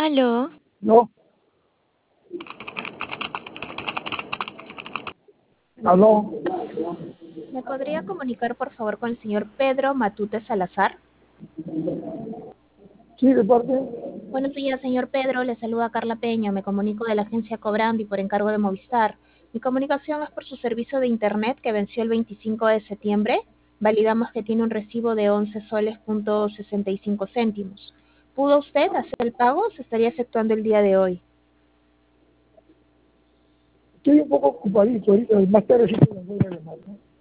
Aló, No, aló, ¿Me podría comunicar, por favor, con el señor Pedro Matute Salazar? sí, de parte. Buenos días, señor Pedro. Le saluda Carla Peña. Me comunico de la agencia Cobrandi por encargo de Movistar. Mi comunicación es por su servicio de Internet que venció el 25 de septiembre. Validamos que tiene un recibo de 11 soles punto 65 céntimos. ¿Pudo usted hacer el pago o se estaría efectuando el día de hoy? Estoy un poco ocupadito ahorita, más tarde sí te lo voy a llamar, ¿no?